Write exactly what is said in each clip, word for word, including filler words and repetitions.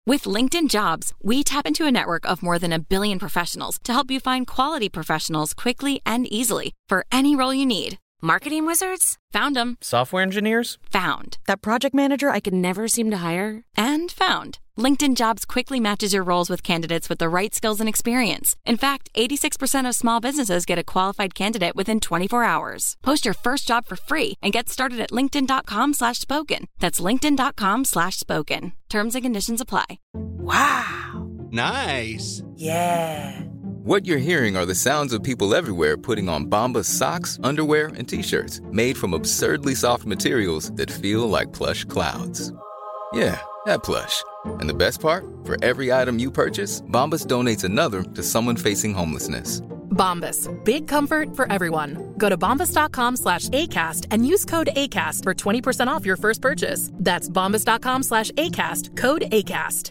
With LinkedIn Jobs, we tap into a network of more than a billion professionals to help you find quality professionals quickly and easily for any role you need. Marketing wizards? Found them. Software engineers? Found. That project manager I could never seem to hire? And found. LinkedIn Jobs quickly matches your roles with candidates with the right skills and experience. In fact, eighty-six percent of small businesses get a qualified candidate within twenty-four hours. Post your first job for free and get started at linkedin.com slash spoken. That's linkedin.com slash spoken. Terms and conditions apply. Wow. Nice. Yeah. What you're hearing are the sounds of people everywhere putting on Bombas socks, underwear, and T-shirts made from absurdly soft materials that feel like plush clouds. Yeah, that plush. And the best part? For every item you purchase, Bombas donates another to someone facing homelessness. Bombas. Big comfort for everyone. Go to bombas.com slash ACAST and use code ACAST for twenty percent off your first purchase. That's bombas.com slash ACAST. Code ACAST.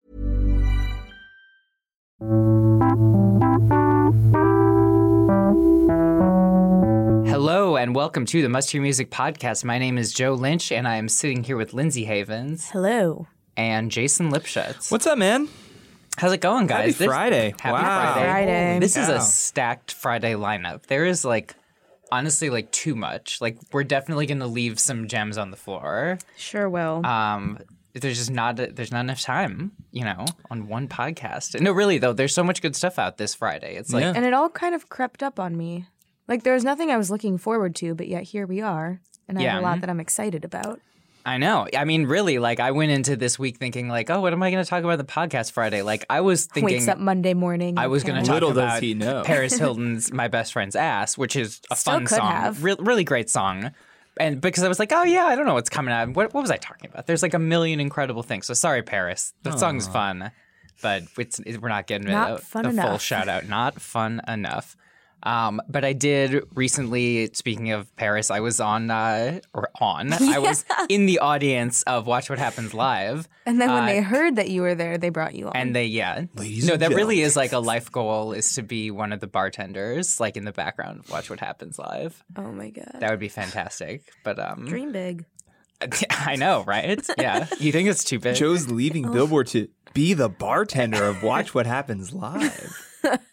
Hello and welcome to the Must Hear Music Podcast. My name is Joe Lynch and I am sitting here with Lindsay Havens. Hello. And Jason Lipschutz. What's up, man? How's it going, guys? Happy This- Friday. Happy wow. Friday. Friday. This is Wow. a stacked Friday lineup. There is like, honestly, like too much. Like we're definitely going to leave some gems on the floor. Sure will. Um, there's just not there's not enough time, you know, on one podcast. No, really though, there's so much good stuff out this Friday. It's like, Yeah. and it all kind of crept up on me. Like there was nothing I was looking forward to, but yet here we are. And I Yeah. have a lot that I'm excited about. I know. I mean, really, like I went into this week thinking like, oh, what am I going to talk about on the podcast Friday? Like I was thinking Wakes up Monday morning. I was going to and talk Little does about he know. Paris Hilton's "My Best Friend's Ass," which is a Still fun could song, have. Re- really great song. And because I was like, oh yeah, I don't know what's coming out. What, what was I talking about? There's like a million incredible things. So sorry, Paris. The song's fun, but it's, it, we're not getting it Not out- fun the full enough. shout out. Not fun enough. Um, but I did recently, speaking of Paris, I was on, uh, or on, I was in the audience of Watch What Happens Live. And then when Uh, they heard that you were there, they brought you on. And they, yeah. Ladies no, and that really gentlemen. is like a life goal is to be one of the bartenders, like in the background of Watch What Happens Live. oh my God. That would be fantastic. But, um, Dream big. I know, right? Yeah. You think it's too big? Joe's leaving Billboard to be the bartender of Watch What Happens Live.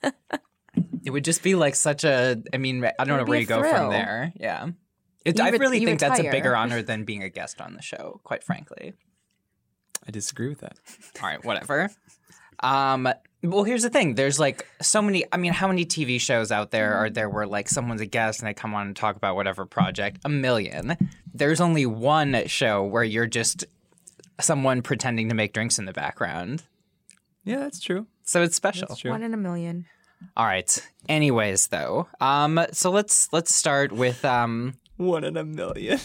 It would just be like such a, I mean, I don't know would where be you a go from thrill. there. Yeah. It, You I re- really you think that's a retire. bigger honor than being a guest on the show, quite frankly. I disagree with that. All right, whatever. Um, well, here's the thing. There's like so many. I mean, how many T V shows out there are there where like someone's a guest and they come on and talk about whatever project? A million. There's only one show where you're just someone pretending to make drinks in the background. Yeah, that's true. So it's special. That's true. One in a million. All right. Anyways, though, um, so let's let's start with um, One in a million.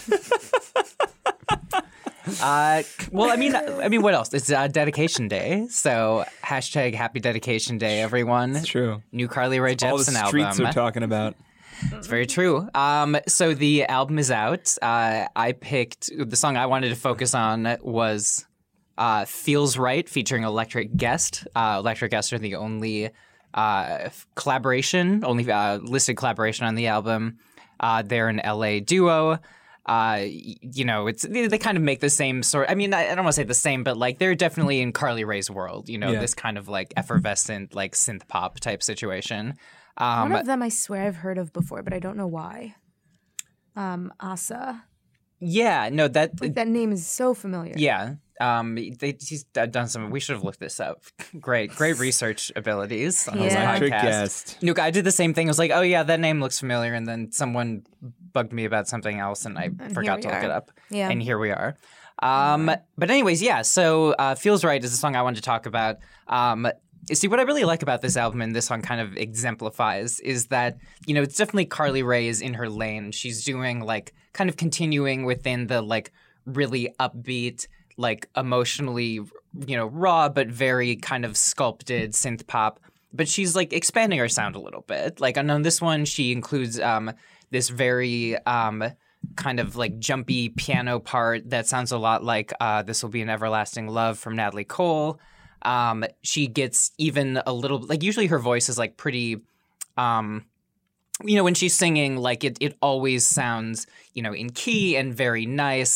Uh, well, I mean, I mean, what else? It's uh, Dedication Day, so hashtag Happy Dedication Day, everyone. It's true. New Carly Rae All the Jepsen streets album. are talking about. It's very true. Um, so the album is out. Uh, I picked the song I wanted to focus on was uh, "Feels Right" featuring Electric Guest. Uh, Electric Guest are the only uh, collaboration, only uh, listed collaboration on the album. Uh, they're an L A duo. Uh, you know, it's they, they kind of make the same sort. I mean, I, I don't want to say the same, but like they're definitely in Carly Rae's world. You know, Yeah. this kind of like effervescent, like synth pop type situation. Um, One of them I swear I've heard of before, but I don't know why. Um, Asa. yeah, no, that Like that name is so familiar. yeah. Um, they, he's done some. We should have looked this up. Great, great research abilities on his Yeah. Electric podcast. Guest. Look, I did the same thing. I was like, oh yeah, that name looks familiar, and then someone bugged me about something else, and I And forgot here to we look it are. up. Yeah. And here we are. Um, but anyways, yeah. So uh, "Feels Right" is the song I wanted to talk about. Um, see, what I really like about this album, and this song kind of exemplifies, is that you know it's definitely Carly Rae is in her lane. She's doing like kind of continuing within the like really upbeat, like emotionally, you know, raw but very kind of sculpted synth pop. But she's like expanding her sound a little bit. Like on this one, she includes um, this very um, kind of like jumpy piano part that sounds a lot like uh, "This Will Be an Everlasting Love" from Natalie Cole. Um, she gets even a little like usually her voice is like pretty. Um, you know, when she's singing, like it, it always sounds, you know, in key and very nice.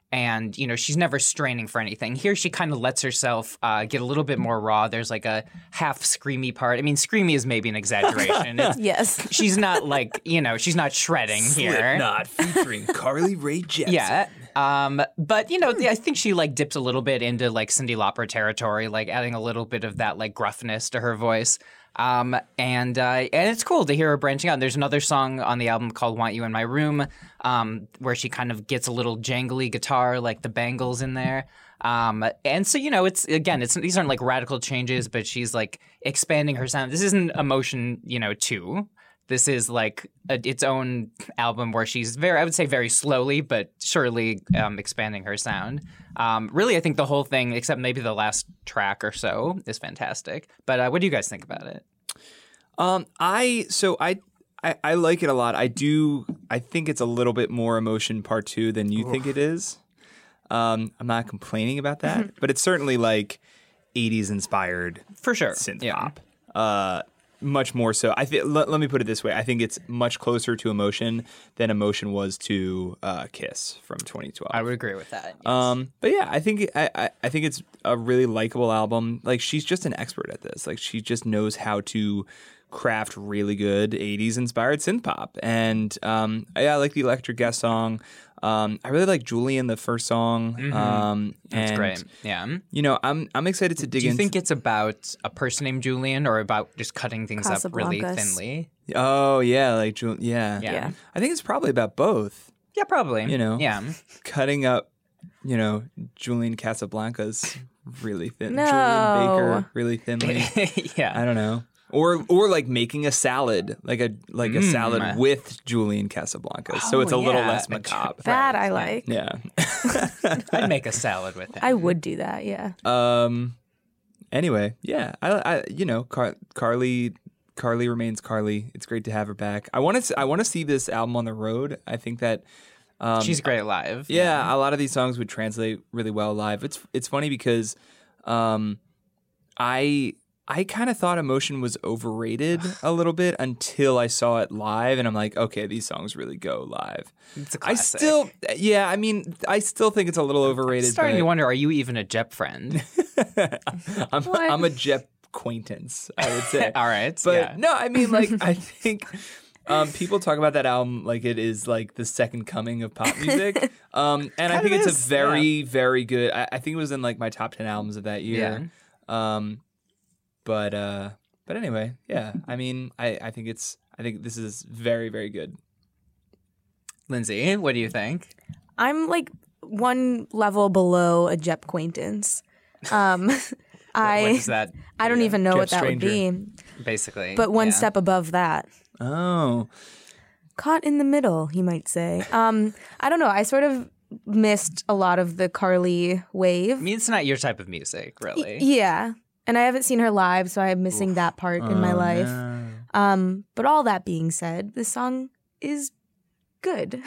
And, you know, she's never straining for anything. Here she kind of lets herself uh, get a little bit more raw. There's like a half screamy part. I mean, screamy is maybe an exaggeration. It's, Yes. she's not like, you know, she's not shredding here. Slipknot featuring Carly Rae Jepsen. Yeah. Um, but, you know, I think she like dips a little bit into like Cyndi Lauper territory, like adding a little bit of that like gruffness to her voice. Um, and uh, and it's cool to hear her branching out. There's another song on the album called Want You in My Room, um, where she kind of gets a little jangly guitar, like the bangles in there. Um, and so, you know, it's again, it's these aren't like radical changes, but she's like expanding her sound. This isn't Emotion, you know, two. This is like a, its own album where she's very, I would say very slowly, but surely um, expanding her sound. Um, really, I think the whole thing, except maybe the last track or so, is fantastic. But uh, what do you guys think about it? Um, I so I, I I like it a lot. I do. I think it's a little bit more Emotion Part Two than you Oof. think it is. Um, I'm not complaining about that, but it's certainly like eighties inspired for sure synth yeah. pop. Uh, much more so. I think. Let, let me put it this way. I think it's much closer to Emotion than Emotion was to uh, Kiss from twenty twelve. I would agree with that. Yes. Um, but yeah, I think I, I, I think it's a really likable album. Like she's just an expert at this. Like she just knows how to craft really good eighties inspired synth pop. And um, yeah, I like the electric guest song. Um, I really like Julian, the first song. Mm-hmm. Um, That's and, great. Yeah. You know, I'm I'm excited to dig Do you into. think it's about a person named Julian or about just cutting things up really Casablancas. thinly? Oh yeah, like Julian. Yeah. Yeah. Yeah. I think it's probably about both. Yeah, probably. You know. Yeah. Cutting up, you know, Julian Casablancas really thin. No. Julian Baker really thinly. yeah. I don't know. Or or like making a salad, like a like a Mm. salad with Julian Casablancas. so Oh, it's a little yeah. less macabre. That I like. Yeah. I'd make a salad with it. I would do that, yeah. um. Anyway, yeah. I, I you know, Car- Carly Carly remains Carly. It's great to have her back. I want to I want to see this album on the road. I think that um, She's great live. Yeah, a lot of these songs would translate really well live. It's it's funny because um, I I kind of thought Emotion was overrated a little bit until I saw it live, and I'm like, okay, these songs really go live. It's a I classic. still, yeah, I mean, I still think it's a little overrated. I'm starting but to wonder, are you even a Jep friend? I'm, What? I'm a Jep acquaintance, I would say. All right. But yeah. no, I mean, like, I think um, people talk about that album like it is like the second coming of pop music. Um, and I Kind think of it's is, a very, very good. I, I think it was in like my top ten albums of that year. Um, but uh, but anyway, yeah. I mean, I, I think it's. I think this is very, very good. Lindsay, what do you think? I'm like one level below a Jep acquaintance. Um, I what is that? I don't Yeah. even know Jep what that stranger. would be, Basically. but one yeah. step above that. Oh, Caught in the middle, you might say. Um, I don't know. I sort of missed a lot of the Carly wave. I mean, it's not your type of music, really. Yeah. And I haven't seen her live, so I'm missing that part in my Oh, life. no. Um, but all that being said, this song is good.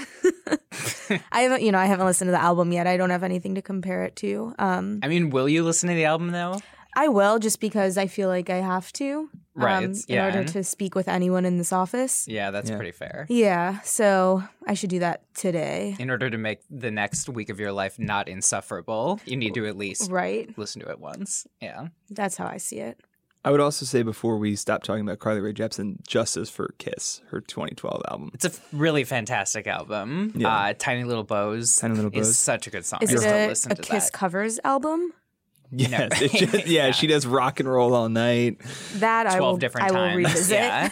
I haven't, you know, I haven't listened to the album yet. I don't have anything to compare it to. Um, I mean, will you listen to the album, though? I will, just because I feel like I have to. Right, Um, in yeah. order to speak with anyone in this office. Yeah, that's Yeah. pretty fair. Yeah. So I should do that today. In order to make the next week of your life not insufferable, you need to at least Right. listen to it once. Yeah. That's how I see it. I would also say before we stop talking about Carly Rae Jepsen, Justice for Kiss, her twenty twelve album. It's a f- really fantastic album. Yeah. Uh, Tiny Little Bows. Tiny Little Bows. is such a good song. Is I it still a, listen a to Kiss that. covers album? Yes, it just, yeah, Yeah. she does rock and roll all night. That I Twelve will. different I will times. revisit. Yeah.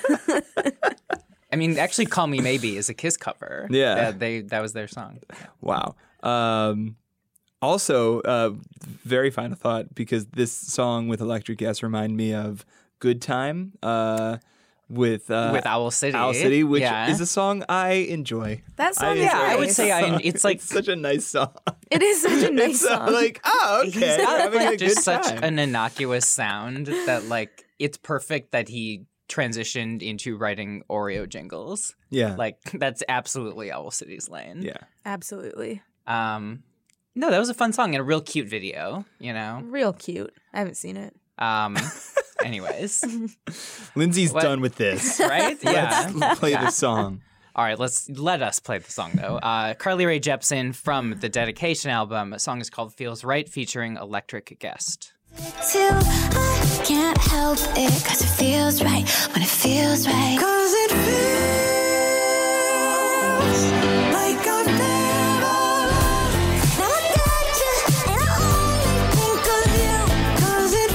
I mean, actually, "Call Me Maybe" is a Kiss cover. Yeah. that, they that was their song. Wow. Um, also, uh, very final thought, because this song with Electric Guest remind me of "Good Time" uh, with uh, With Owl City. Owl City, which Yeah. is a song I enjoy. That song is enjoy I would nice. say I- song. it's like- It's such a nice song. It is such a nice It's so, song. like, oh, okay, He's got having a like, just good such time. an innocuous sound that like it's perfect that he transitioned into writing Oreo jingles. yeah, Like that's absolutely Owl City's lane. yeah. Absolutely. Um, no, that was a fun song and a real cute video. You know. Real cute. I haven't seen it. Um. anyways, Lindsay's What? done with this. right? Yeah. Let's play Yeah. the song. All right, let's let us play the song though. Uh, Carly Rae Jepsen from the Dedication album. A song is called "Feels Right," featuring Electric Guest. Till I can't help it, cause it feels right when it feels right. Cause it feels like I've never loved. Now I got you, and I only think of you. Cause it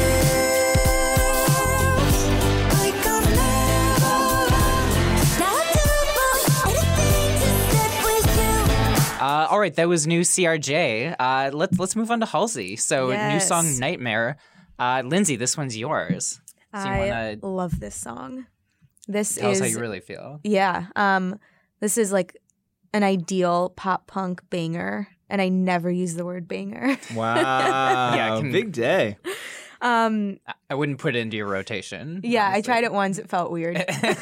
feels like I've never loved. Now I do anything to step with you. Uh, all right, that was new C R J. Uh, let's let's move on to Halsey. So Yes. new song "Nightmare." Uh, Lindsay, this one's yours. So you I wanna love this song. This tell is us how you really feel? yeah. Um, this is like an ideal pop punk banger, and I never use the word banger. Wow. Yeah, can- big day. um, I- I wouldn't put it into your rotation. yeah, I honestly. tried it once. It felt weird.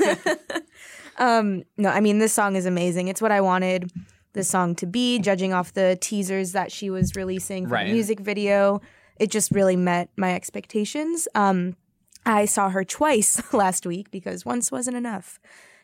um, no, I mean this song is amazing. It's what I wanted the song to be. Judging off the teasers that she was releasing for Right. the music video, it just really met my expectations. Um, I saw her twice last week because once wasn't enough.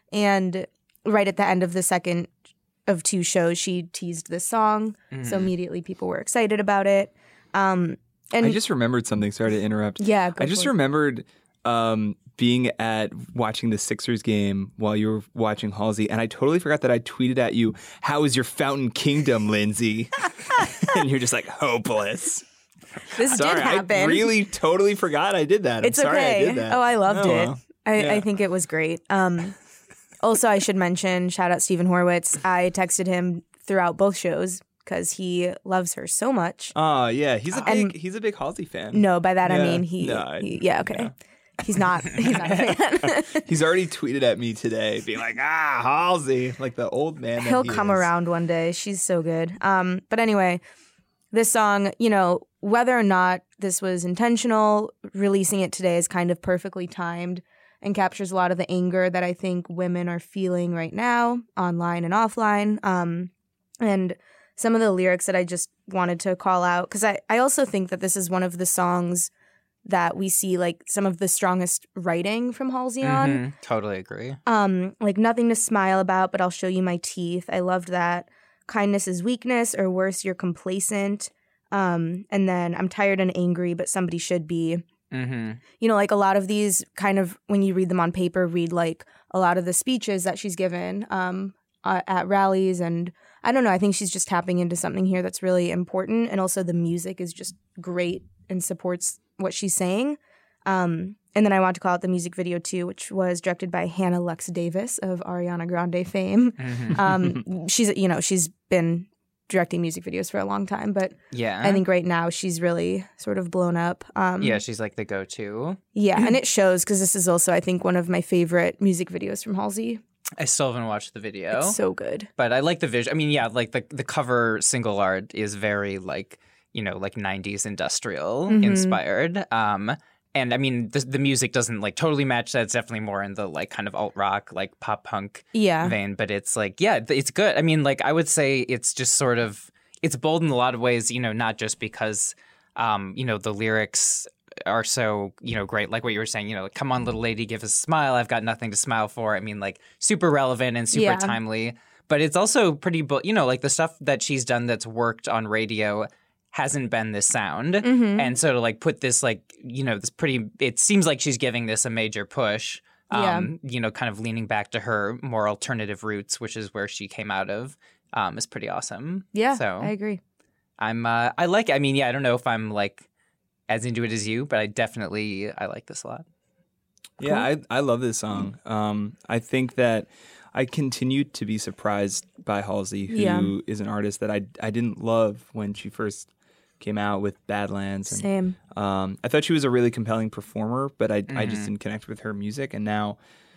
And right at the end of the second of two shows, she teased this song. So immediately people were excited about it. Um, and I just remembered something. Sorry to interrupt. yeah, go I just for it. remembered um, being at watching the Sixers game while you were watching Halsey, and I totally forgot that I tweeted at you, "How is your Fountain Kingdom, Lindsay?" And you're just like, hopeless. This Sorry, did happen. I really totally forgot I did that. I'm It's sorry okay. I did that. Oh, I loved Oh, it. well. I, Yeah. I think it was great. Um, also, I should mention, shout out Stephen Horwitz. I texted him throughout both shows because he loves her so much. Oh yeah, he's a And- big he's a big Halsey fan. No, by that I Yeah. mean he. No, I- he yeah, okay. He's not. He's not a fan. He's already tweeted at me today, being like, "Ah, Halsey," like the old man. that He'll he come is. around one day. She's so good. Um, but anyway, this song, you know, whether or not this was intentional, releasing it today is kind of perfectly timed and captures a lot of the anger that I think women are feeling right now, online and offline. Um, and some of the lyrics that I just wanted to call out, because I, I also think that this is one of the songs that we see like some of the strongest writing from Halsey on. Mhm, totally agree. Um, like nothing to smile about, but I'll show you my teeth. I loved that. Kindness is weakness, or worse, you're complacent. Um, and then I'm tired and angry, but somebody should be. Mm-hmm. You know, like a lot of these kind of, when you read them on paper, read like a lot of the speeches that she's given um, uh, at rallies. And I don't know, I think she's just tapping into something here that's really important. And also the music is just great and supports what she's saying. Um, and then I want to call out the music video too, which was directed by Hannah Lux Davis of Ariana Grande fame. Mm-hmm. Um, she's, you know, she's been directing music videos for a long time, but Yeah. I think right now she's really sort of blown up. Um, Yeah, she's like the go-to. yeah, and it shows because this is also, I think, one of my favorite music videos from Halsey. I still haven't watched the video. It's so good. But I like the visual. I mean, yeah, like the the cover single art is very like, you know, like nineties industrial Mhm. inspired. Um, and I mean, the the music doesn't like totally match that. It's definitely more in the like kind of alt rock, like pop punk Yeah. vein. But it's like, yeah, th- it's good. I mean, like I would say it's just sort of it's bold in a lot of ways. You know, not just because, um, you know, the lyrics are so, you know, great. Like what you were saying, you know, come on, little lady, give us a smile. I've got nothing to smile for. I mean, like super relevant and super Yeah. timely. But it's also pretty, bo- you know, like the stuff that she's done that's worked on radio hasn't been this sound. Mhm. And so to like put this like, you know, this pretty, it seems like she's giving this a major push. Um, you know, kind of leaning back to her more alternative roots, which is where she came out of, um, is pretty awesome. Yeah, So I agree. I'm, uh, I like, I mean, yeah, I don't know if I'm like as into it as you, but I definitely, I like this a lot. Yeah, I I love this song. Um, I think that I continue to be surprised by Halsey, who is Yeah. an artist that I I didn't love when she first came out with Badlands. And, Same. Um, I thought she was a really compelling performer, but I I just Mhm. didn't connect with her music. And now,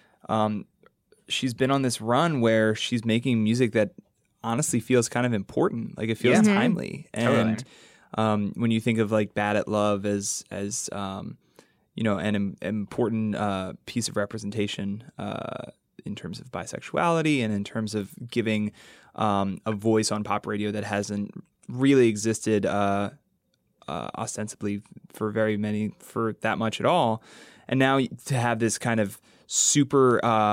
um, she's been on this run where she's making music that honestly feels kind of important. Like it feels Yeah. Mhm. timely. Totally. And um, when you think of like Bad at Love as as um, you know, an im- important uh, piece of representation uh, in terms of bisexuality and in terms of giving um, a voice on pop radio that hasn't really existed uh, uh, ostensibly for very many, for that much at all. And now to have this kind of super uh,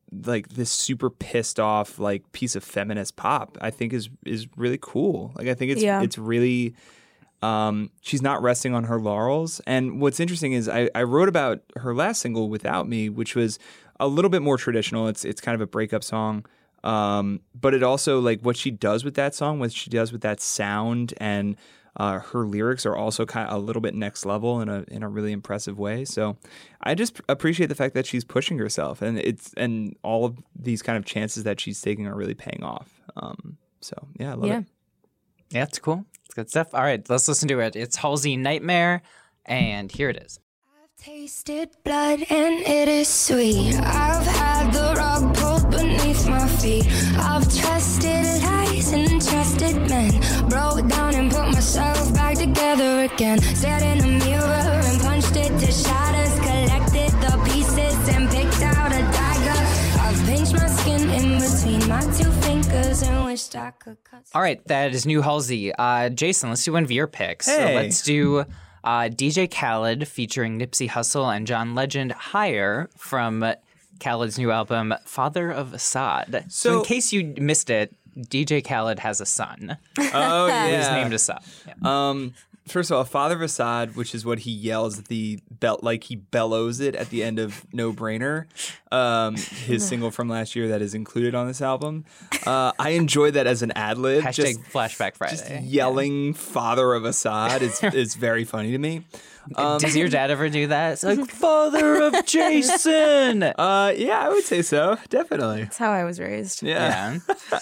like this super pissed off like piece of feminist pop, I think is is really cool. Like I think it's Yeah. it's really um, she's not resting on her laurels. And what's interesting is I, I wrote about her last single, Without Me, which was a little bit more traditional. It's it's kind of a breakup song. Um, but it also like what she does with that song, what she does with that sound, and uh, her lyrics are also kind of a little bit next level in a in a really impressive way. So I just appreciate the fact that she's pushing herself, and it's and all of these kind of chances that she's taking are really paying off. Um, so yeah, I love Yeah. it. Yeah, it's cool. It's good stuff. All right, let's listen to it. It's Halsey Nightmare, and here it is. Tasted blood and it is sweet. I've had the rug pulled beneath my feet. I've trusted lies and trusted men. Broke down and put myself back together again. Stared in a mirror and punched it to shatters. Collected the pieces and picked out a dagger. I've pinched my skin in between my two fingers and wished I could cut. All right, that is new Halsey. Uh, Jason, let's do one of your picks. So Hey. let's do uh, D J Khaled featuring Nipsey Hussle and John Legend, Higher, from Khaled's new album, Father of Assad. So, So- in case you missed it, D J Khaled has a son Oh yeah, who's named Assad. Yeah. Um, first of all, Father of Assad, which is what he yells at the belt, like he bellows it at the end of No Brainer, um, his single from last year that is included on this album. Uh, I enjoy that as an ad lib. Hashtag Just, Flashback Friday. just yelling Father of Assad is is very funny to me. Um, Does your dad ever do that? It's like, Father of Jason! uh, yeah, I would say so. Definitely. That's how I was raised. Yeah. Yeah.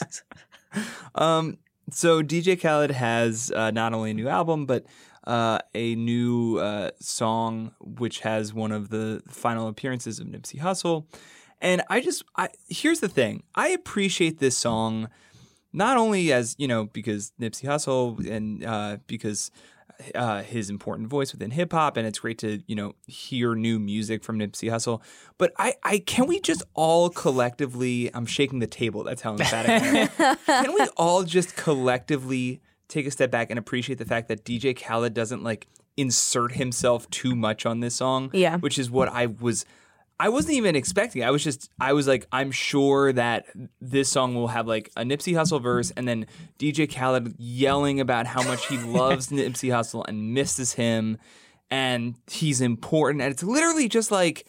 Um, so D J Khaled has uh, not only a new album, but uh, a new uh, song which has one of the final appearances of Nipsey Hussle. And I just, I here's the thing. I appreciate this song not only as, you know, because Nipsey Hussle and uh, because uh, his important voice within hip hop, and it's great to, you know, hear new music from Nipsey Hussle. But I, I can we just all collectively, I'm shaking the table, that's how emphatic I am. Can we all just collectively take a step back and appreciate the fact that D J Khaled doesn't like insert himself too much on this song? Yeah. Which is what I was I wasn't even expecting. I was just, I was like, I'm sure that this song will have like a Nipsey Hussle verse and then D J Khaled yelling about how much he loves Nipsey Hussle and misses him and he's important. And it's literally just like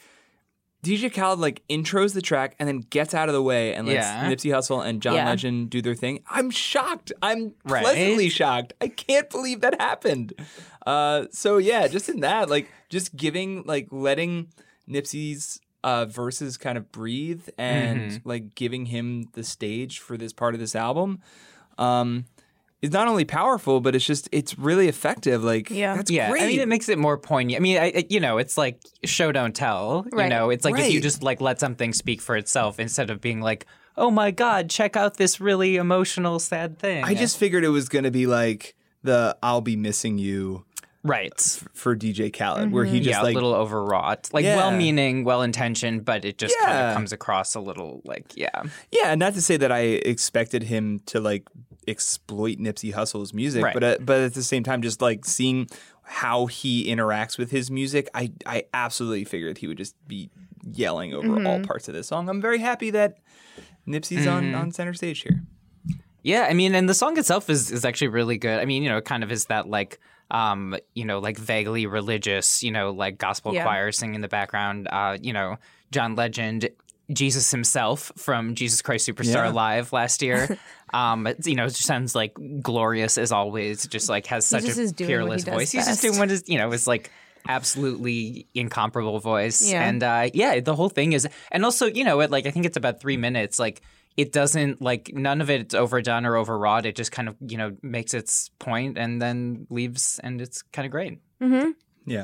D J Khaled like intros the track and then gets out of the way and lets Yeah. Nipsey Hussle and John Yeah. Legend do their thing. I'm shocked. I'm Right? pleasantly shocked. I can't believe that happened. Uh, so yeah, just in that, like just giving, like letting Nipsey's uh, verses kind of breathe and Mm-hmm. like giving him the stage for this part of this album um, is not only powerful, but it's just, it's really effective. Like, Yeah. that's Yeah, great. I mean, it makes it more poignant. I mean, I, I- you know, it's like show don't tell. You Right. know, it's like if you Right. just like let something speak for itself instead of being like, oh my God, check out this really emotional, sad thing. I just figured it was going to be like the I'll Be Missing You right. for D J Khaled, where he just Yeah, like, a little overwrought, like Yeah. well-meaning, well-intentioned, but it just kind Yeah. of comes across a little like, yeah, yeah, not to say that I expected him to like exploit Nipsey Hussle's music, Right. but uh, but at the same time, just like seeing how he interacts with his music, I I absolutely figured he would just be yelling over all parts of this song. I'm very happy that Nipsey's on, on center stage here. yeah. I mean, and the song itself is is actually really good. I mean, you know, it kind of is that like. Um, you know, like vaguely religious, you know, like gospel Yeah. choir singing in the background. Uh, you know, John Legend, Jesus himself from Jesus Christ Superstar Yeah. Live last year. um, it, you know, it just sounds like glorious as always. Just like has such just a is doing what he peerless does voice. He's just best. doing what is, you know, is like absolutely incomparable voice. Yeah. And uh, yeah, the whole thing is, and also, you know, it like I think it's about three minutes. Like. It doesn't like none of it's overdone or overwrought. It just kind of, you know, makes its point and then leaves, and it's kind of great. Yeah.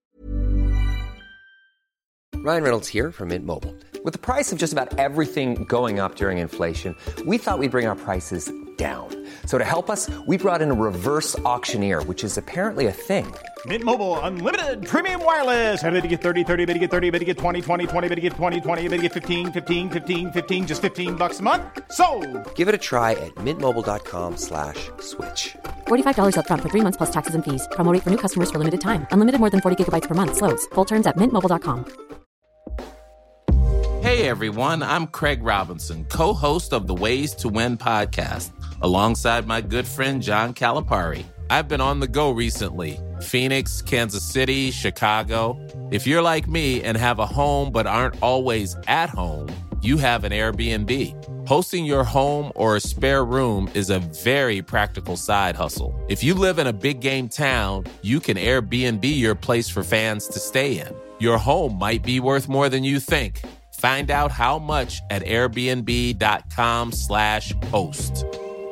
Ryan Reynolds here from Mint Mobile. With the price of just about everything going up during inflation, we thought we'd bring our prices down. So to help us, we brought in a reverse auctioneer, which is apparently a thing. Mint Mobile Unlimited Premium Wireless. How to get thirty, thirty, bit to get thirty, bit to get twenty, twenty, twenty, bit to get twenty, twenty, bit to get fifteen, fifteen, fifteen, fifteen, just fifteen bucks a month? Sold! Give it a try at mintmobile.com slash switch. forty-five dollars up front for three months plus taxes and fees. Promo rate for new customers for limited time. Unlimited more than forty gigabytes per month slows. Full terms at mint mobile dot com. Hey everyone, I'm Craig Robinson, co-host of the Ways to Win podcast, alongside my good friend John Calipari. I've been on the go recently. Phoenix, Kansas City, Chicago. If you're like me and have a home but aren't always at home, you have an Airbnb. Hosting your home or a spare room is a very practical side hustle. If you live in a big game town, you can Airbnb your place for fans to stay in. Your home might be worth more than you think. Find out how much at airbnb.com slash host.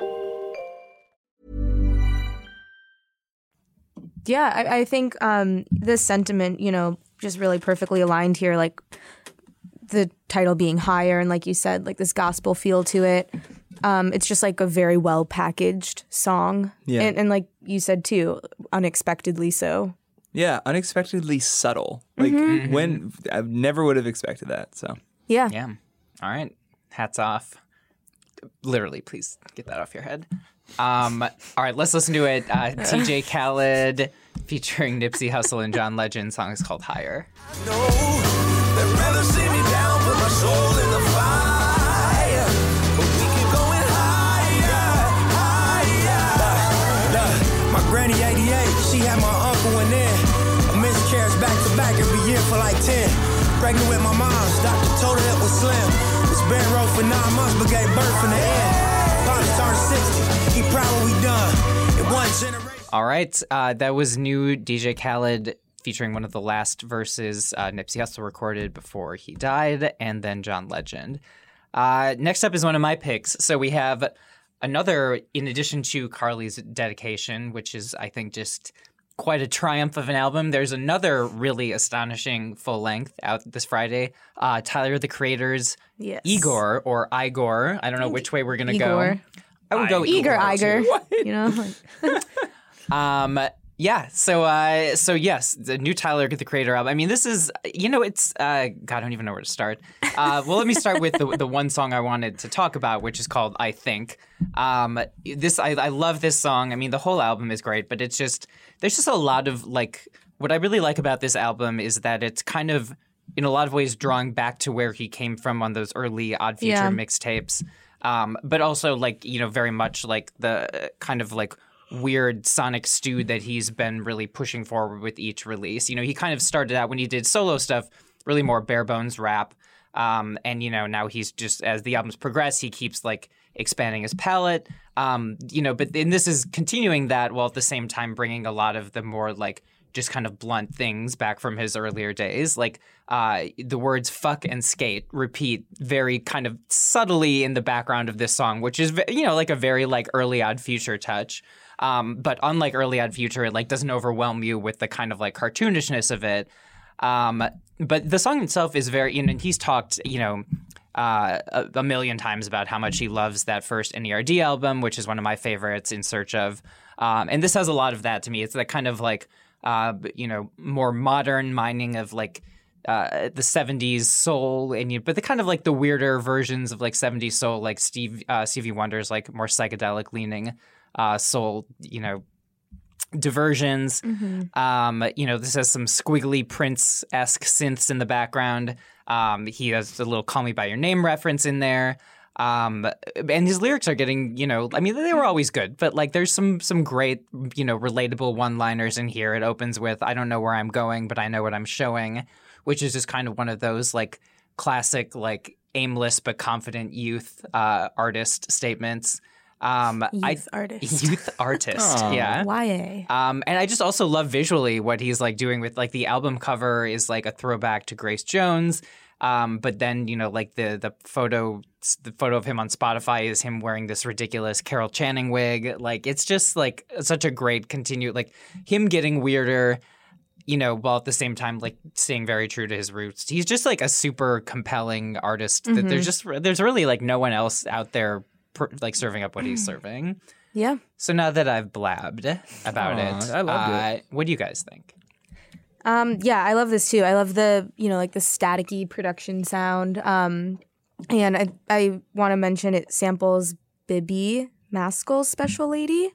Yeah, I, I think um, this sentiment, you know, just really perfectly aligned here, like the title being higher and like you said, like this gospel feel to it. Um, it's just like a very well packaged song. Yeah. And, and like you said too, unexpectedly so. Yeah, unexpectedly subtle. Like Mhm. when I never would have expected that. So Yeah. Yeah. All right. Hats off. Literally, please get that off your head. Um, all right, let's listen to it. Uh, T J Khaled featuring Nipsey Hussle and John Legend. The song is called Higher. They'd rather see me down, put my soul in the fire. But we keep going higher, higher. Look, my granny eighty-eight, she had my uncle in there. A miscarriage back to back every year for like ten. Pregnant with my mom's, doctor told her it was slim. Was bed row for nine months, but gave birth in the end. Pops turned sixty, he proud what we done. In one generation. All right, uh, that was new D J Khaled featuring one of the last verses uh, Nipsey Hussle recorded before he died, and then John Legend. Uh, next up is one of my picks. So we have another, in addition to Carly's dedication, which is, I think, just quite a triumph of an album. There's another really astonishing full length out this Friday. Uh, Tyler, the Creator's Yes. Igor, or Igor. I don't know which way we're going to go. Igor. I would go Igor, Igor. Igor. too. You know? Like, Um, yeah. So, uh, so yes, the new Tyler, the Creator album. I mean, this is, you know, it's, uh, God, I don't even know where to start. Uh, well, let me start with the, the one song I wanted to talk about, which is called I Think. Um, this, I, I love this song. I mean, the whole album is great, but it's just, there's just a lot of like, what I really like about this album is that it's kind of, in a lot of ways, drawing back to where he came from on those early Odd Future Yeah. mixtapes. Um, but also like, you know, very much like the kind of like weird sonic stew that he's been really pushing forward with each release. You know, he kind of started out when he did solo stuff, really more bare bones rap. Um, and, you know, now he's just, as the albums progress, he keeps like expanding his palette. Um, you know, but and this is continuing that while at the same time bringing a lot of the more like just kind of blunt things back from his earlier days. Like uh, the words fuck and skate repeat very kind of subtly in the background of this song, which is, you know, like a very like early Odd Future touch. Um, but unlike early Odd Future, it like doesn't overwhelm you with the kind of like cartoonishness of it. Um, but the song itself is very, you know, and he's talked, you know, uh, a, a million times about how much he loves that first N E R D album, which is one of my favorites, In Search Of. Um, and this has a lot of that to me. It's that kind of like, uh, you know, more modern mining of like uh, the seventies soul, and you, but the kind of like the weirder versions of like seventies soul, like Steve uh, Stevie Wonder's like more psychedelic leaning uh, soul, you know, diversions. Mhm. Um, you know, this has some squiggly Prince-esque synths in the background. Um, he has a little "Call Me by Your Name" reference in there. Um, and his lyrics are getting, you know, I mean, they were always good, but like there's some some great, you know, relatable one-liners in here. It opens with, "I don't know where I'm going, but I know what I'm showing," which is just kind of one of those like classic, like aimless but confident youth uh, artist statements. Um, Youth I, artist. Youth artist, Aw. yeah. Y A. Um, and I just also love visually what he's like doing with like the album cover is like a throwback to Grace Jones. Um, but then, you know, like the the photo the photo of him on Spotify is him wearing this ridiculous Carol Channing wig. Like it's just like such a great continued like him getting weirder, you know, while at the same time like staying very true to his roots. He's just like a super compelling artist that Mhm. there's just there's really like no one else out there per, like serving up what he's serving. Yeah. So now that I've blabbed about Aw, it, I loved uh, it. what do you guys think? Um, yeah, I love this too. I love the, you know, like the staticky production sound. Um, and I, I want to mention it samples Bibi Maskell's Special Lady.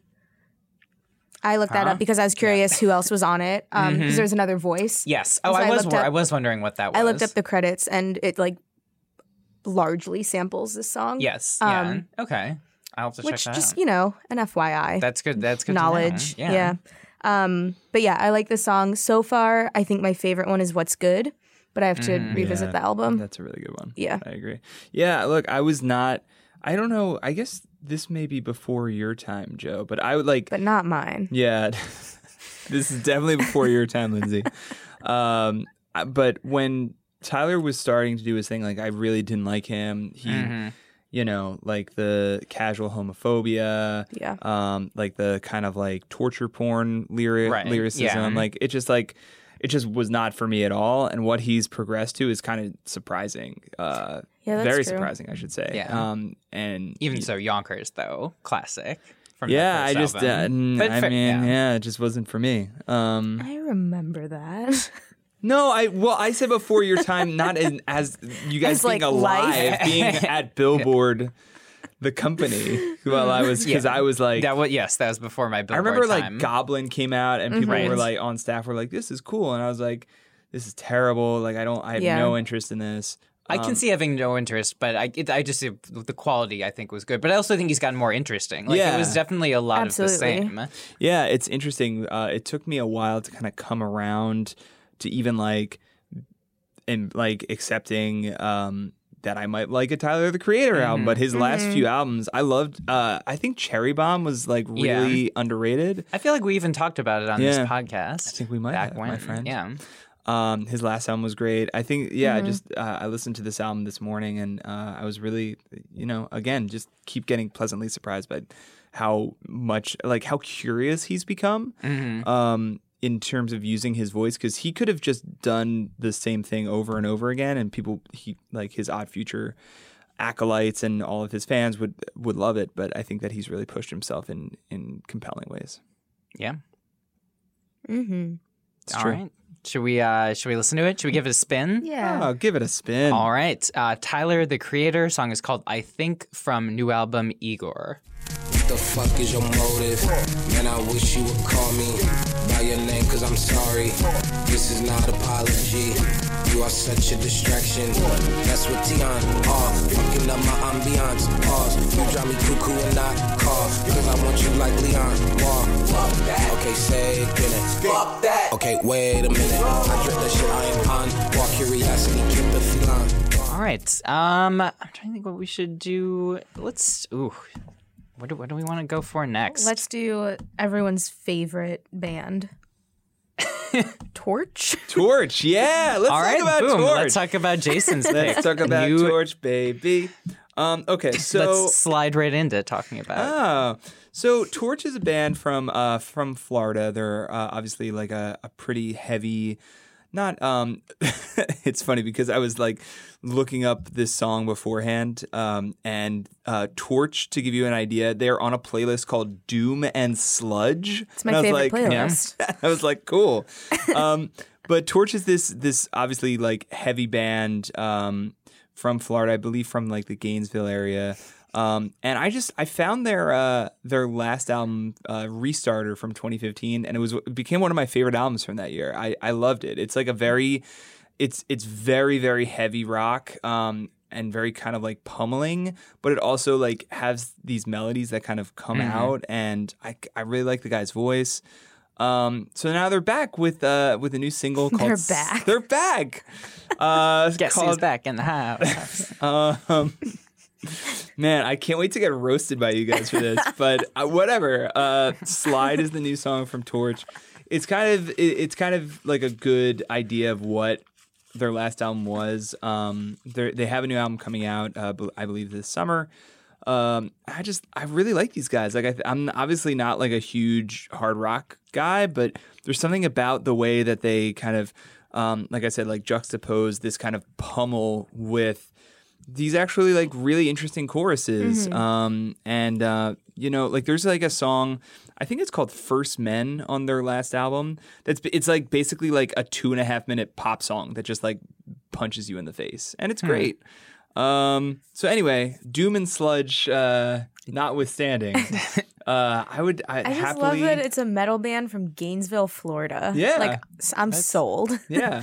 I looked that Huh? up because I was curious who else was on it. Um, because Mhm. there's another voice. Yes. Oh, So I I was looked wor- up- I was wondering what that was. I looked up the credits and it like largely samples this song. Yes. Um, yeah. Okay. I'll have to Which check that just, out. you know, an F Y I. That's good. That's good knowledge. To know. Yeah. yeah. Um, but yeah, I like the song so far. I think my favorite one is What's Good, but I have to Mm, revisit Yeah, the album. That's a really good one. Yeah. I agree. Yeah, look, I was not, I don't know, I guess this may be before your time, Joe, but I would like. But not mine. Yeah. This is definitely before your time, Lindsay. Um, I- but when Tyler was starting to do his thing, like I really didn't like him. He, Mhm. you know, like the casual homophobia, Yeah. um, like the kind of like torture porn lyric Right, lyricism, yeah. like it just like it just was not for me at all. And what he's progressed to is kind of surprising. Uh, Yeah, that's very true. surprising, I should say. Yeah. Um, and Even so, Yonkers though, classic. From yeah, the I first just, uh, album. n- But I fair- mean, yeah. yeah, it just wasn't for me. Um, I remember that. No, I well, I said before your time, not in, as you guys As, being like, alive, life. being at Billboard, the company. Well, I was because Yeah. I was like, that was yes, that was before my I Billboard remember time. like Goblin came out and people Right. were like on staff were like, "This is cool," and I was like, "This is terrible." Like, I don't, I have Yeah. no interest in this. I can Um, see having no interest, but I, it, I just the quality I think was good. But I also think he's gotten more interesting. Like Yeah. it was definitely a lot Absolutely. of the same. Yeah, it's interesting. Uh, it took me a while to kind of come around to even like, and like accepting um, that I might like a Tyler the Creator album. But his last few albums, I loved. Uh, I think Cherry Bomb was like really Yeah. underrated. I feel like we even talked about it on Yeah. this podcast. I think we might back have, when, my friend. Yeah. Um, his last album was great. I think, yeah, I just uh, I listened to this album this morning, and uh, I was really, you know, again, just keep getting pleasantly surprised by how much, like, how curious he's become um, in terms of using his voice, because he could have just done the same thing over and over again, and people, he like his Odd Future acolytes and all of his fans would would love it. But I think that he's really pushed himself in in compelling ways. Yeah. Mm-hmm. It's All true. right. Should we uh should we listen to it? Should we give it a spin? Yeah. Oh, give it a spin. All right. Uh, Tyler the Creator song is called I Think from new album Igor. What the fuck is your motive? Man, I wish you would call me by your name, cause I'm sorry. This is not apology. You are such a distraction. That's what Tion are. Fucking up my ambiance. Pause. You drive me cuckoo and not call. Cause I want you like Leon. Wall. Fuck that. Okay, say it. Fuck that. Okay, wait a minute. I drip that shit I am on. Walk curiosity, keep the feline. All right. Um, I'm trying to think what we should do. Let's. Ooh. What do, what do we want to go for next? Let's do everyone's favorite band. Torch? Torch, yeah. Let's All talk right. about Boom. Torch. Let's talk about Jason's pick. Let's talk about You- Torch, baby. Um, okay, so Let's slide right into talking about. oh, so Torch is a band from uh, from Florida. They're uh, obviously like a, a pretty heavy. Not um, it's funny because I was like looking up this song beforehand, um, and uh, Torch, to give you an idea, they're on a playlist called Doom and Sludge. It's my And I was favorite like, playlist. I was like, cool. Um, but Torch is this this obviously like heavy band um, from Florida, I believe from like the Gainesville area. Um, and I just I found their uh, their last album, uh, Restarter, from twenty fifteen, and it was it became one of my favorite albums from that year. I, I loved it. It's like a very it's it's very very heavy rock. Um, and very kind of like pummeling, but it also like has these melodies that kind of come Mhm. out, and I, I really like the guy's voice. Um, so now they're back with uh with a new single called They're S- back. They're back. Uh, Guess who's called, back in the house? um, man, I can't wait to get roasted by you guys for this, but uh, whatever. Uh, Slide is the new song from Torch. It's kind of it, it's kind of like a good idea of what their last album was. Um, they they have a new album coming out, uh, bel- I believe this summer. Um, I just I really like these guys. Like I th- I'm obviously not like a huge hard rock guy, but there's something about the way that they kind of, um, like I said, like juxtapose this kind of pummel with these actually like really interesting choruses. Mhm. Um, and uh, you know, like there's like a song, I think it's called First Men on their last album. That's it's like basically like a two and a half minute pop song that just like punches you in the face, and it's Hmm. great. Um, so anyway, Doom and Sludge, uh, notwithstanding, uh, I would I, I just happily love that it's a metal band from Gainesville, Florida. Yeah. Like, s- I'm That's- sold. yeah.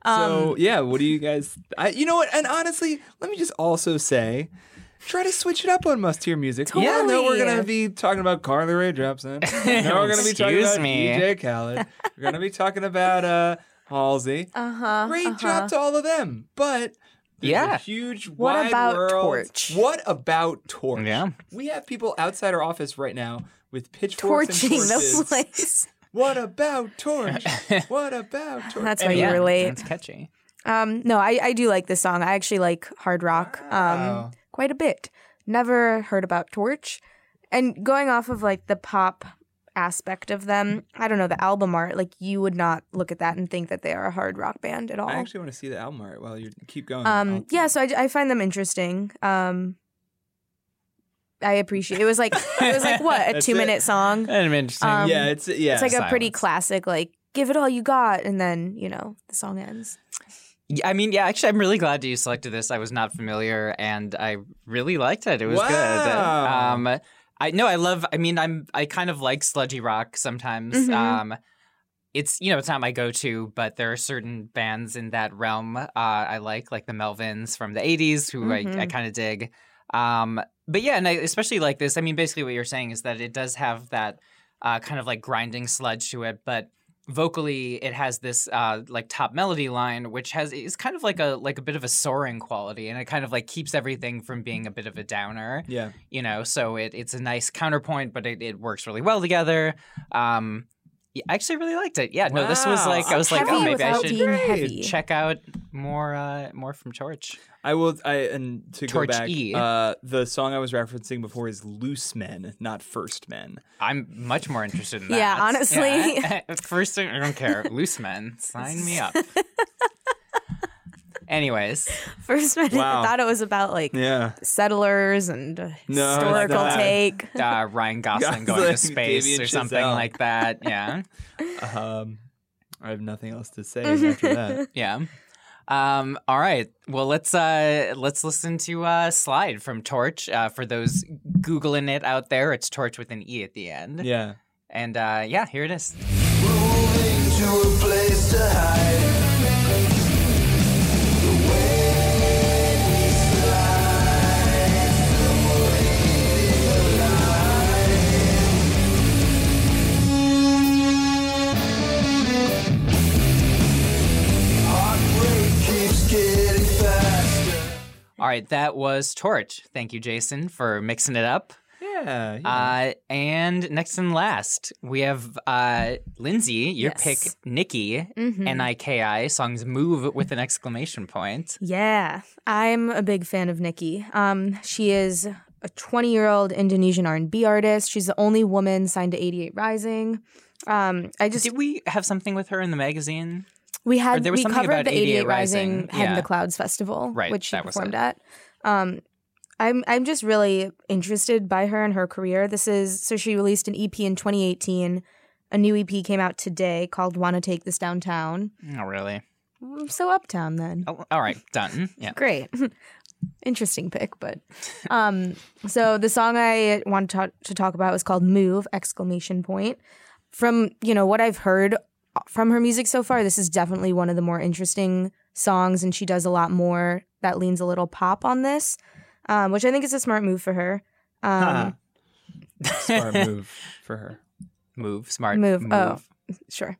So yeah, what do you guys? I, you know what? And honestly, let me just also say, try to switch it up on Must Hear Music. Totally. Yeah, no, we're gonna be talking about Carly Rae Jepsen. No, we're gonna be talking Excuse about me. D J Khaled. We're gonna be talking about uh, Halsey. Uh huh. Great uh-huh. job to all of them, but. There's Yeah. a huge What wide about world. Torch? What about Torch? Yeah. We have people outside our office right now with pitchforks Torching and the torches. place. What about Torch? What about Torch? That's why Yeah, you were late. That's catchy. Um, no, I, I do like this song. I actually like hard rock Wow. um, quite a bit. Never heard about Torch. And going off of like the pop aspect of them, I don't know, the album art, like you would not look at that and think that they are a hard rock band at all. I actually want to see the album art while you keep going. Um, I'll- yeah, so I, I find them interesting. Um, I appreciate it. Was like it was like what a That's two minute it. song. And interesting. Um, yeah, it's yeah. It's like a pretty silence. classic, like give it all you got, and then you know the song ends. Yeah, I mean, yeah, actually, I'm really glad you selected this. I was not familiar, and I really liked it. It was Wow. good. Um, I no, I love. I mean, I'm I kind of like sludgy rock sometimes. Mhm. Um, it's you know, it's not my go-to, but there are certain bands in that realm uh, I like, like the Melvins from the eighties, who I, I Mhm. kind of dig. Um, but yeah, and I especially like this. I mean, basically, what you're saying is that it does have that uh, kind of like grinding sludge to it, but vocally it has this uh, like top melody line, which has is kind of like a like a bit of a soaring quality, and it kind of like keeps everything from being a bit of a downer. Yeah. You know, so it it's a nice counterpoint, but it, it works really well together. Um, yeah, I actually really liked it. Yeah, no, this was Wow. like I was like, Heavy oh, maybe I without should being heavy. check out more uh, more from Torch. I will. I and to Torch go back. E. Uh, the song I was referencing before is "Loose Men," not "First Men." I'm much more interested in that. Yeah, honestly. Yeah. First thing, I don't care. Loose men, sign me up. Anyways, First minute, Wow. I thought it was about like Yeah. settlers and uh, No, it's historical not. take. uh, Ryan Gosling going to Gosling, space Damien or something Chazelle. like that. Yeah, Um, I have nothing else to say Mm-hmm. after that. yeah. Um, all right. Well, let's uh, let's listen to uh, "Slide" from Torch. Uh, for those googling it out there, it's Torch with an E at the end. Yeah. And uh, yeah, here it is. Moving to a place to hide. The way we slide, heartbreak keeps getting faster. All right, that was Torch. Thank you, Jason, for mixing it up. Yeah. yeah. Uh, and next and last, we have uh, Lindsay, your Yes. pick, Nikki, Mhm. N I K I, songs Move with an exclamation point. Yeah, I'm a big fan of Nikki. Um, she is a twenty-year-old Indonesian R and B artist. She's the only woman signed to eighty-eight Rising. Um, I just Did we have something with her in the magazine? we or had there was we something covered about the eighty-eight eighty-eight Rising, Rising, Head in yeah. the Clouds festival, Right, which she that was performed it. at. Um, I'm I'm just really interested by her and her career. This is so she released an E P in twenty eighteen. A new E P came out today called "Wanna Take This Downtown." Not really. Mm, So uptown then. Oh, all right, done. Yeah. Great. Interesting pick, but um so the song I want to talk, to talk about was called Move exclamation point. From, you know, what I've heard from her music so far, this is definitely one of the more interesting songs, and she does a lot more that leans a little pop on this. Um, which I think is a smart move for her. Um Smart move for her. Move, smart move. move. Oh, sure.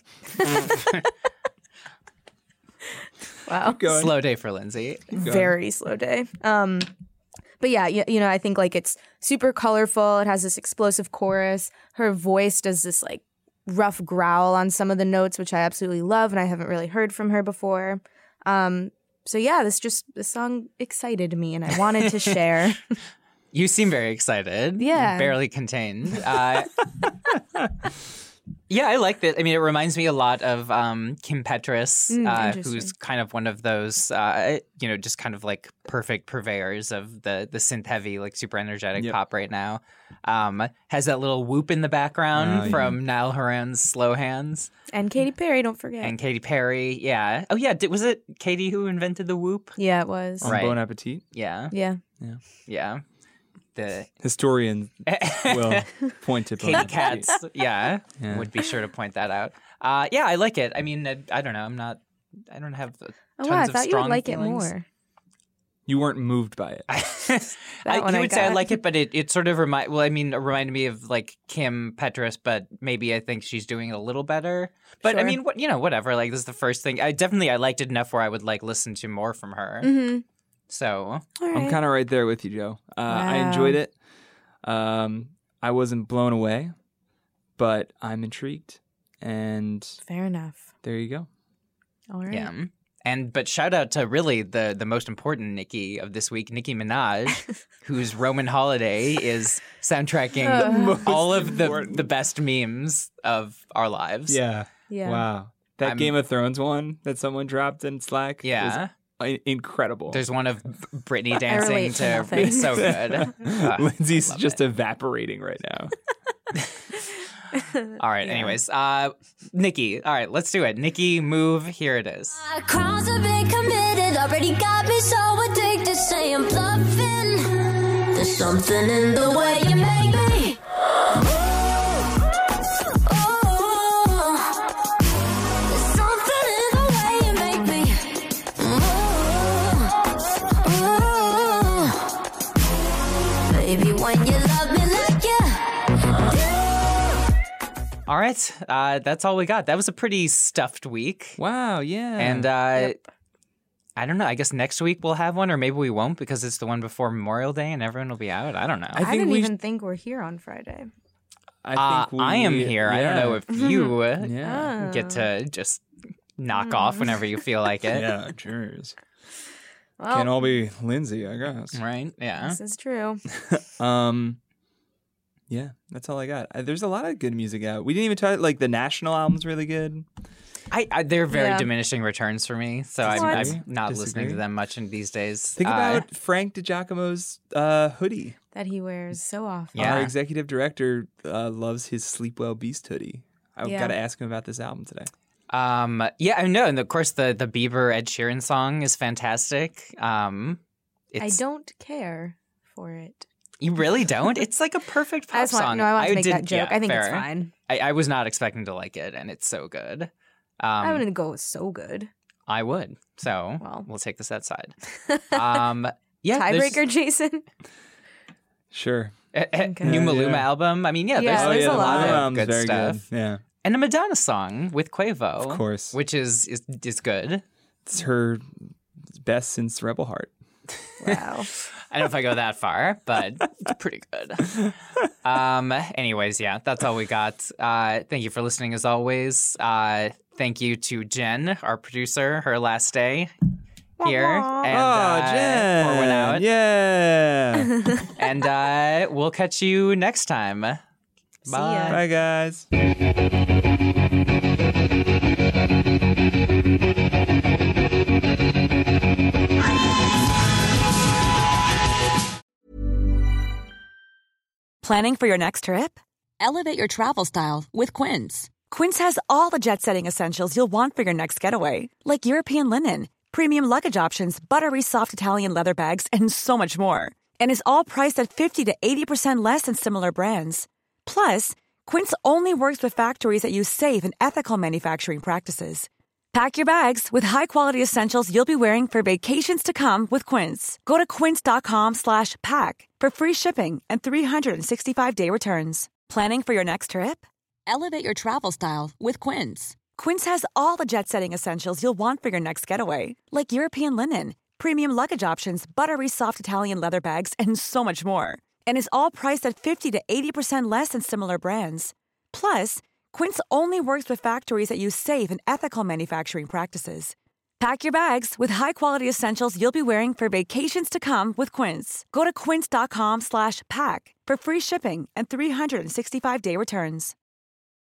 Wow. Going. Slow day for Lindsay. Very slow day. Um, but yeah, you, you know, I think like it's super colorful. It has this explosive chorus. Her voice does this like rough growl on some of the notes, which I absolutely love, and I haven't really heard from her before. Um, so yeah, this just this song excited me, and I wanted to share. You seem very excited. Yeah. Barely contained. Uh, yeah, I like that. I mean, it reminds me a lot of um, Kim Petras, Mm, uh, interesting. who's kind of one of those, uh, you know, just kind of like perfect purveyors of the the synth heavy, like super energetic Yep. pop right now. Um, has that little whoop in the background Oh, yeah. from Niall Horan's Slow Hands And Katy Perry, don't forget. and Katy Perry. Yeah. Oh, yeah. Did, was it Katy who invented the whoop? yeah, it was. On Right. Bon Appetit. Yeah. Yeah. Yeah. The Historians will point to Bon Katy Appetit. Cats, yeah, Yeah. would be sure to point that out. Uh, yeah, I like it. I mean, I, I don't know. I'm not I don't have tons Oh, wow, I of thought you strong would like feelings. it more. You weren't moved by it. I, one you I would say I got. like it, but it, it sort of remind. Well, I mean, it reminded me of like Kim Petras, but maybe I think she's doing it a little better. But I Sure. mean, what you know, whatever. Like this is the first thing. I definitely I liked it enough where I would like listen to more from her. Mm-hmm. So All I'm right. kind of right there with you, Joe. Uh, I Wow. enjoyed it. Um, I wasn't blown away, but I'm intrigued. And Fair enough. there you go. All right. yeah. And but shout out to really the the most important Nicki of this week, Nicki Minaj, whose Roman Holiday is soundtracking Uh. all of the important. the best memes of our lives. Yeah. Yeah. Wow. That I'm- Game of Thrones one that someone dropped in Slack. Yeah. Was i- incredible. There's one of Britney dancing relate to to nothing. it's so good. Ah, Lindsay's love just it. evaporating right now. All right, anyways, uh Nikki. All right, let's do it. Nikki, move. Here it is. My crimes have been committed, already got me so addicted, say I'm bluffing. There's something in the way you make me. Oh, there's something in the way you make me. Oh, baby, when you love me like you do. All right, uh that's all we got. That was a pretty stuffed week. Wow. Yeah. And uh I don't know. I guess next week we'll have one, or maybe we won't because it's the one before Memorial Day and everyone will be out. I don't know. I I, think didn't we even think we're here on Friday. I Uh, think I am we- here. I don't yeah. know if you uh, Yeah. get to just knock off whenever you feel like it. Yeah. Cheers. Well, Can't all be Lindsay, I guess. Right? Yeah. this is true. Um, yeah, that's all I got. Uh, There's a lot of good music out. We didn't even talk like the National album's really good. I, I they're very Yeah. diminishing returns for me, so I'm, What? I'm not listening to Disagree? them much in these days. Think Uh, about Frank DiGiacomo's uh, hoodie. That he wears so often. Yeah. Our executive director uh, loves his Sleepwell Beast hoodie. I've Yeah. got to ask him about this album today. Um, yeah, I know, and of course the the Bieber Ed Sheeran song is fantastic. Um, I it's, don't care for it. You really don't? It's like a perfect pop I just want, song. no, I want to make did- that joke. yeah, I think it's fair. fine. I, I was not expecting to like it, and it's so good. I Um, wouldn't go so good. I would. So Well. we'll take this outside. Um, yeah, there's- Tiebreaker, Jason. Sure. eh, eh, Okay. New Yeah, Maluma yeah. album. I mean, yeah, Yeah, there's, oh there's yeah, a the lot. Maluma of album's good very stuff. good. Yeah, And a Madonna song with Quavo, of course. which is is is good. It's her best since Rebel Heart. Wow. I don't know if I go that far, but it's pretty good. Um, anyways, yeah, that's all we got. Uh, thank you for listening as always. Uh, thank you to Jen, our producer, her last day here. And, oh, uh, Jen! pour one out. Yeah. And uh, we'll catch you next time. See Bye. ya. Bye, guys. Planning for your next trip? Elevate your travel style with Quince. Quince has all the jet-setting essentials you'll want for your next getaway, like European linen, premium luggage options, buttery soft Italian leather bags, and so much more. And is all priced at fifty to eighty percent less than similar brands. Plus, Quince only works with factories that use safe and ethical manufacturing practices. Pack your bags with high-quality essentials you'll be wearing for vacations to come with Quince. Go to quince.com slash pack for free shipping and three sixty-five day returns. Planning for your next trip? Elevate your travel style with Quince. Quince has all the jet-setting essentials you'll want for your next getaway, like European linen, premium luggage options, buttery soft Italian leather bags, and so much more. And is all priced at fifty to eighty percent less than similar brands. Plus, Quince only works with factories that use safe and ethical manufacturing practices. Pack your bags with high-quality essentials you'll be wearing for vacations to come with Quince. Go to quince.com slash pack for free shipping and three sixty-five day returns.